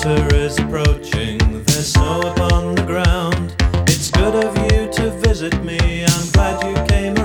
winter is approaching, there's snow upon the ground. It's good of you to visit me, I'm glad you came